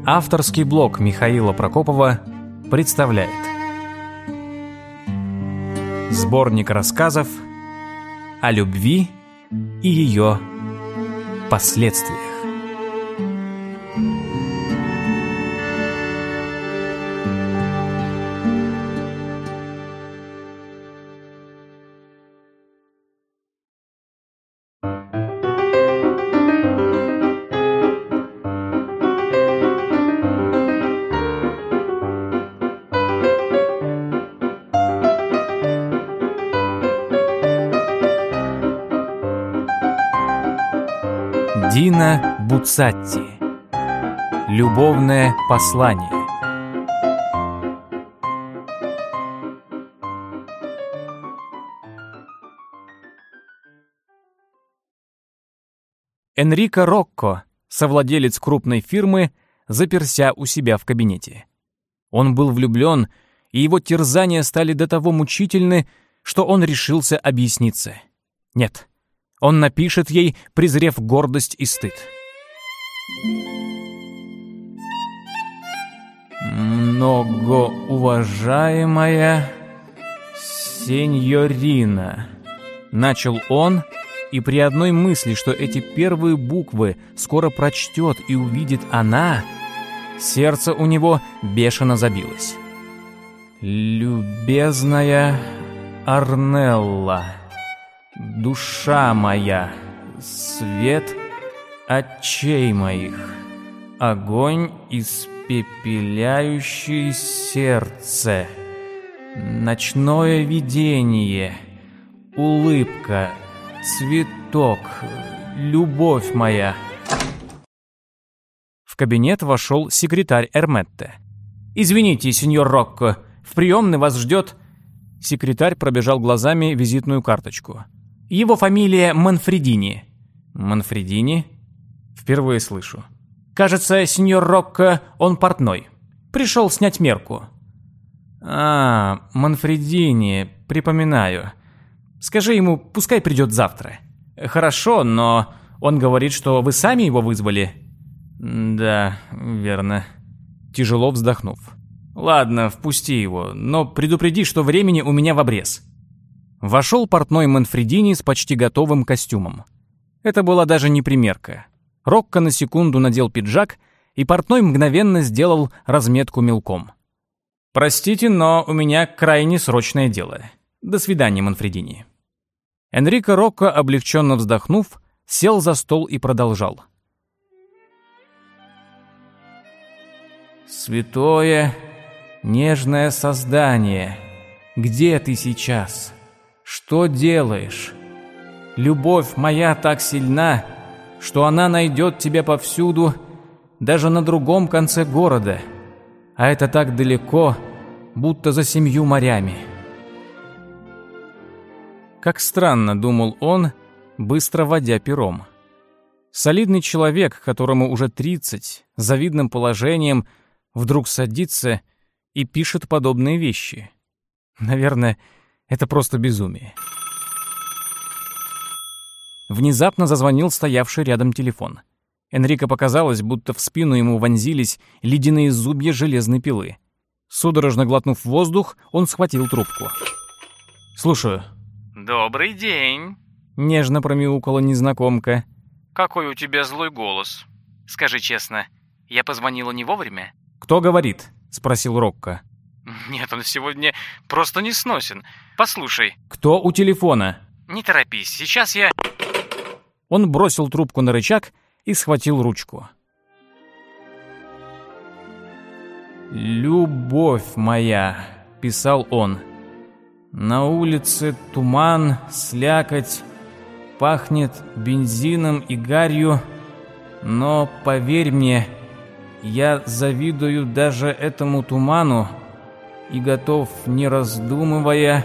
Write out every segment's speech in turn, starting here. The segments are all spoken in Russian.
Авторский блог Михаила Прокопова представляет сборник рассказов о любви и ее последствиях. Дина Буцатти. Любовное послание. Энрико Рокко, совладелец крупной фирмы, заперся у себя в кабинете. Он был влюблен, и его терзания стали до того мучительны, что он решился объясниться. Нет. Он напишет ей, презрев гордость и стыд. «Многоуважаемая сеньорина», — начал он, и при одной мысли, что эти первые буквы скоро прочтет и увидит она, сердце у него бешено забилось. «Любезная Арнелла, душа моя, свет очей моих, огонь, испепеляющий сердце, ночное видение, улыбка, цветок, любовь моя». В кабинет вошел секретарь Эрметте. «Извините, сеньор Рокко, в приемной вас ждет...» Секретарь пробежал глазами визитную карточку. «Его фамилия Манфредини». «Манфредини? Впервые слышу». «Кажется, сеньор Рокко, он портной. Пришел снять мерку». Манфредини, припоминаю. Скажи ему, пускай придет завтра». «Хорошо, но он говорит, что вы сами его вызвали». «Да, верно». Тяжело вздохнув. «Ладно, впусти его, но предупреди, что времени у меня в обрез». Вошел портной Манфредини с почти готовым костюмом. Это была даже не примерка. Рокко на секунду надел пиджак, и портной мгновенно сделал разметку мелком. «Простите, но у меня крайне срочное дело. До свидания, Манфредини». Энрико Рокко, облегченно вздохнув, сел за стол и продолжал. «Святое, нежное создание, где ты сейчас? Что делаешь? Любовь моя так сильна, что она найдет тебя повсюду, даже на другом конце города, а это так далеко, будто за 7 морями». Как странно, думал он, быстро водя пером. Солидный человек, которому уже 30, с завидным положением, вдруг садится и пишет подобные вещи. Наверное, это просто безумие. Внезапно зазвонил стоявший рядом телефон. Энрико показалось, будто в спину ему вонзились ледяные зубья железной пилы. Судорожно глотнув воздух, он схватил трубку. «Слушаю». «Добрый день», — нежно промяукала незнакомка. «Какой у тебя злой голос. Скажи честно, я позвонила не вовремя?» «Кто говорит?» — спросил Рокко. «Нет, он сегодня просто не сносен. Послушай». «Кто у телефона?» «Не торопись, сейчас я...» Он бросил трубку на рычаг и схватил ручку. «Любовь моя», — писал он. «На улице туман, слякоть, пахнет бензином и гарью, но, поверь мне, я завидую даже этому туману и готов, не раздумывая,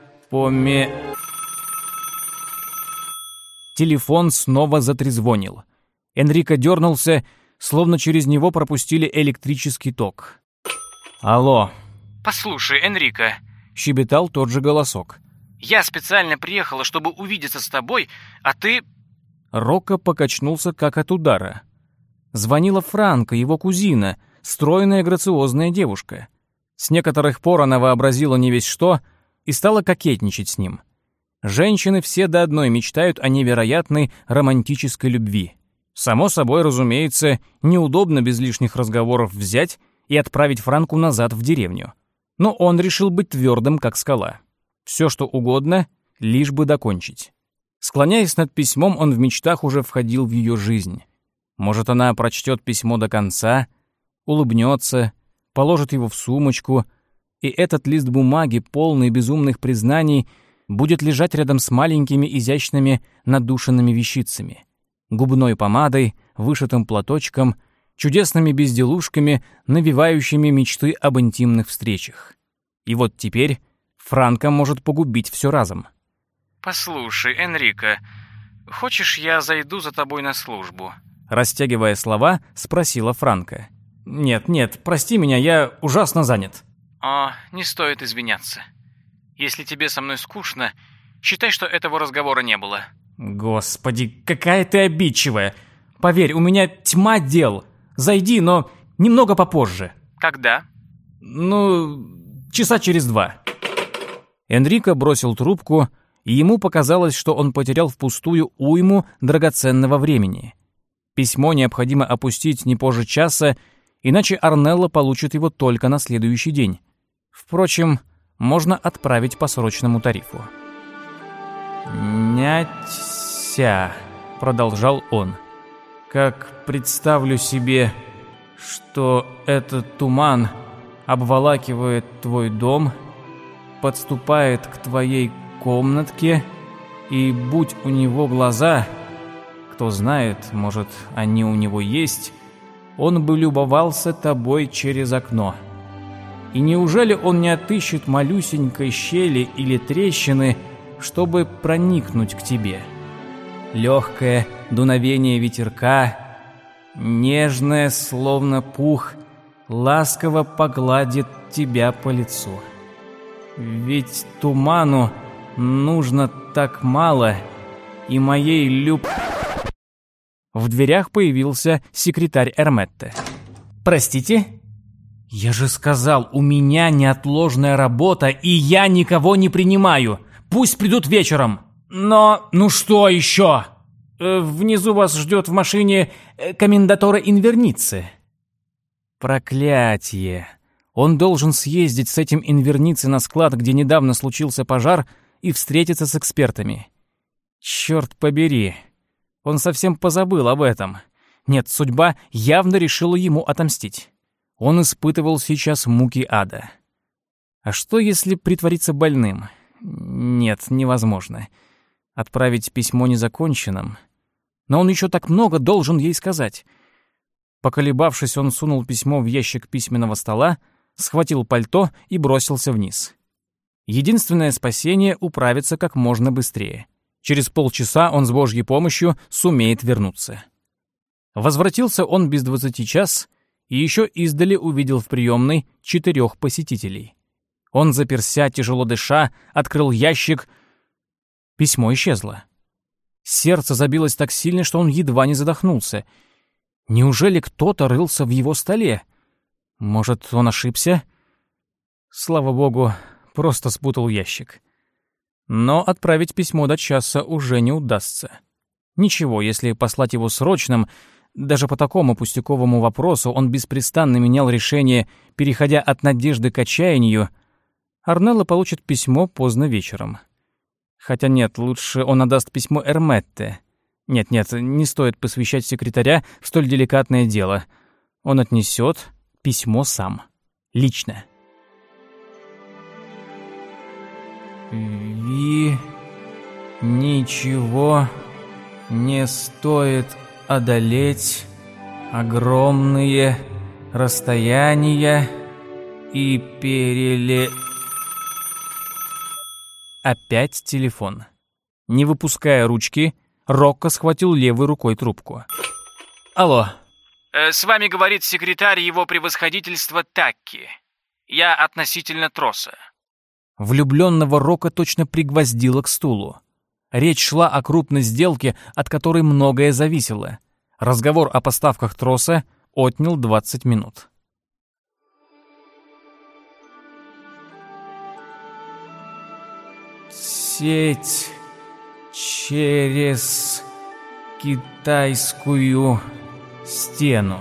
Телефон снова затрезвонил. Энрико дернулся, словно через него пропустили электрический ток. «Алло!» «Послушай, Энрико!» — щебетал тот же голосок. «Я специально приехала, чтобы увидеться с тобой, а ты...» Рокко покачнулся, как от удара. Звонила Франка, его кузина, стройная грациозная девушка. С некоторых пор она вообразила не весь что и стала кокетничать с ним. Женщины все до одной мечтают о невероятной романтической любви. Само собой, разумеется, неудобно без лишних разговоров взять и отправить Франку назад в деревню. Но он решил быть твердым, как скала. Все, что угодно, лишь бы докончить. Склоняясь над письмом, он в мечтах уже входил в ее жизнь. Может, она прочтет письмо до конца, улыбнется, положит его в сумочку, и этот лист бумаги, полный безумных признаний, будет лежать рядом с маленькими изящными надушенными вещицами, губной помадой, вышитым платочком, чудесными безделушками, навевающими мечты об интимных встречах. И вот теперь Франка может погубить все разом. «Послушай, Энрико, хочешь, я зайду за тобой на службу?» Растягивая слова, спросила Франка. «Нет, прости меня, я ужасно занят». «О, не стоит извиняться. Если тебе со мной скучно, считай, что этого разговора не было». «Господи, какая ты обидчивая! Поверь, у меня тьма дел. Зайди, но немного попозже». «Когда?» Часа через 2. Энрико бросил трубку, и ему показалось, что он потерял впустую уйму драгоценного времени. Письмо необходимо опустить не позже часа, иначе Орнелло получит его только на следующий день. Впрочем, можно отправить по срочному тарифу. «Нятся», — продолжал он, — «как представлю себе, что этот туман обволакивает твой дом, подступает к твоей комнатке, и будь у него глаза, кто знает, может, они у него есть, он бы любовался тобой через окно. И неужели он не отыщет малюсенькой щели или трещины, чтобы проникнуть к тебе? Легкое дуновение ветерка, нежное, словно пух, ласково погладит тебя по лицу. Ведь туману нужно так мало, и моей В дверях появился секретарь Эрметте. «Простите?» «Я же сказал, у меня неотложная работа, и я никого не принимаю. Пусть придут вечером». «Но... что еще?» «Внизу вас ждет в машине комендатора Инверницы». «Проклятие! Он должен съездить с этим Инверницы на склад, где недавно случился пожар, и встретиться с экспертами. Черт побери! Он совсем позабыл об этом. Нет, судьба явно решила ему отомстить. Он испытывал сейчас муки ада. А что, если притвориться больным? Нет, невозможно. Отправить письмо незаконченным. Но он еще так много должен ей сказать». Поколебавшись, он сунул письмо в ящик письменного стола, схватил пальто и бросился вниз. Единственное спасение — управиться как можно быстрее. Через полчаса он с Божьей помощью сумеет вернуться. Возвратился он без 20 час и еще издали увидел в приемной 4 посетителей. Он, заперся, тяжело дыша, открыл ящик. Письмо исчезло. Сердце забилось так сильно, что он едва не задохнулся. Неужели кто-то рылся в его столе? Может, он ошибся? Слава богу, просто спутал ящик. Но отправить письмо до часа уже не удастся. Ничего, если послать его срочным, даже по такому пустяковому вопросу он беспрестанно менял решение, переходя от надежды к отчаянию, Орнелло получит письмо поздно вечером. Хотя нет, лучше он отдаст письмо Эрметте. Нет, не стоит посвящать секретаря в столь деликатное дело. Он отнесет письмо сам. Лично. Ничего не стоит одолеть огромные расстояния и Опять телефон. Не выпуская ручки, Рокко схватил левой рукой трубку. «Алло». «С вами говорит секретарь его превосходительства Такки. Я относительно троса». Влюбленного Рокко точно пригвоздило к стулу. Речь шла о крупной сделке, от которой многое зависело. Разговор о поставках троса отнял 20 минут. сеть через китайскую стену.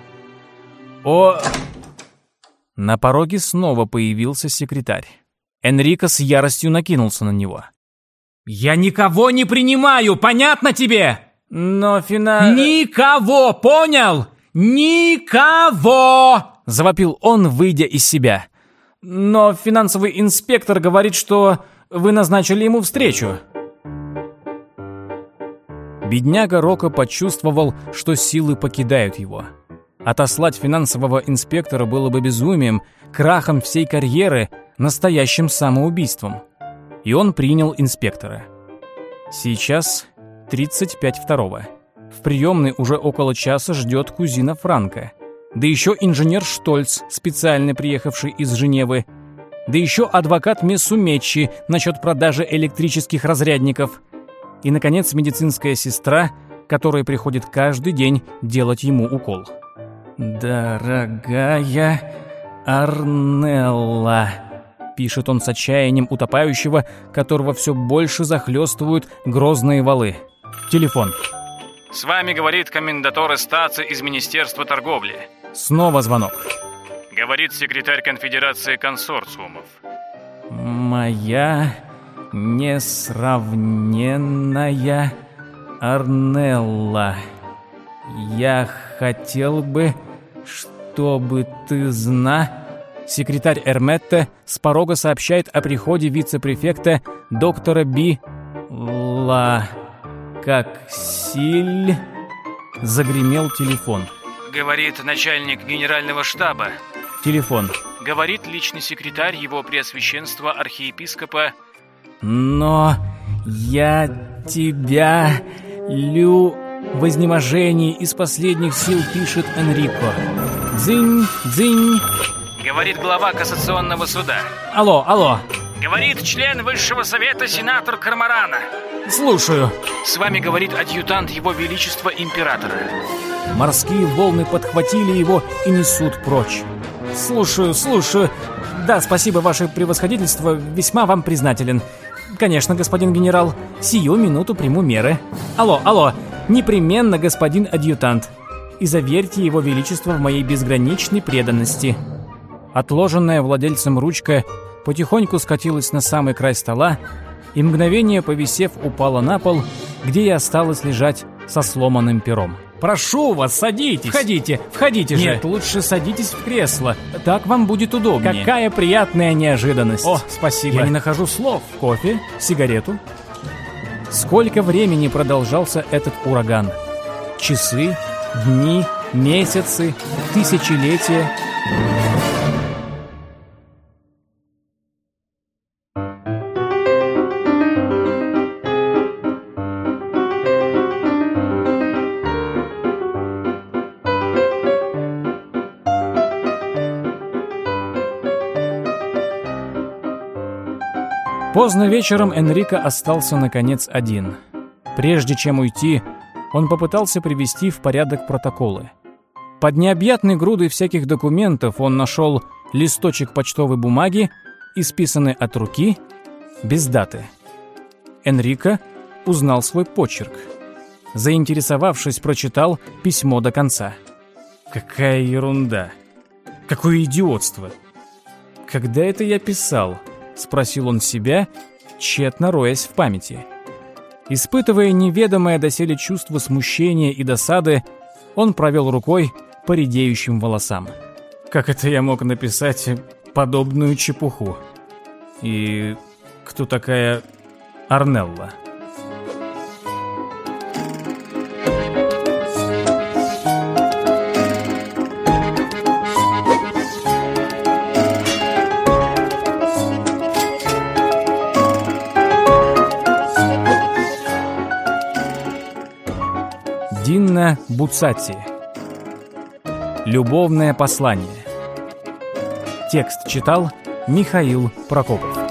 На пороге снова появился секретарь. Энрико с яростью накинулся на него. «Я никого не принимаю, понятно тебе?» «Но Никого, понял? Никого!» — завопил он, выйдя из себя. «Но финансовый инспектор говорит, что вы назначили ему встречу». Бедняга Рокко почувствовал, что силы покидают его. Отослать финансового инспектора было бы безумием, крахом всей карьеры, настоящим самоубийством. И он принял инспектора. Сейчас 35:02. В приемной уже около часа ждет кузина Франко. Да еще инженер Штольц, специально приехавший из Женевы. Да еще адвокат Мессумеччи насчет продажи электрических разрядников. И, наконец, медицинская сестра, которая приходит каждый день делать ему укол. «Дорогая Арнелла», — пишет он с отчаянием утопающего, которого все больше захлестывают грозные валы. Телефон. С вами говорит комендатор Стаци из Министерства торговли. Снова звонок. Говорит секретарь Конфедерации консорциумов. Моя несравненная Арнелла, я хотел бы, чтобы ты Секретарь Эрметте с порога сообщает о приходе вице-префекта доктора Би Коксиль. Загремел телефон. Говорит начальник генерального штаба. Телефон. Говорит личный секретарь его преосвященства архиепископа. Но я тебя в изнеможении из последних сил, пишет Энрико. Дзынь, дзынь. Говорит глава кассационного суда. Алло. Говорит член Высшего совета сенатор Кармарана. Слушаю. С вами говорит адъютант его величества императора. Морские волны подхватили его и несут прочь. Слушаю. Да, спасибо, ваше превосходительство, весьма вам признателен. Конечно, господин генерал, сию минуту приму меры. Алло, непременно, господин адъютант. И заверьте его величество в моей безграничной преданности. Отложенная владельцем ручка потихоньку скатилась на самый край стола и, мгновение повисев, упала на пол, где и осталась лежать со сломанным пером. «Прошу вас, садитесь! Входите же!» «Нет, лучше садитесь в кресло, так вам будет удобнее». «Какая приятная неожиданность!» «О, спасибо!» «Я не нахожу слов. Кофе? Сигарету?» Сколько времени продолжался этот ураган? Часы, дни, месяцы, тысячелетия. Поздно вечером Энрико остался, наконец, один. Прежде чем уйти, он попытался привести в порядок протоколы. Под необъятной грудой всяких документов он нашел листочек почтовой бумаги, исписанный от руки, без даты. Энрико узнал свой почерк. Заинтересовавшись, прочитал письмо до конца. Какая ерунда! Какое идиотство! Когда это я писал? Спросил он себя, тщетно роясь в памяти. Испытывая неведомое доселе чувство смущения и досады, он провел рукой по редеющим волосам. Как это я мог написать подобную чепуху? И кто такая Арнелла? Динна Буццати. Любовное послание. Текст читал Михаил Прокопов.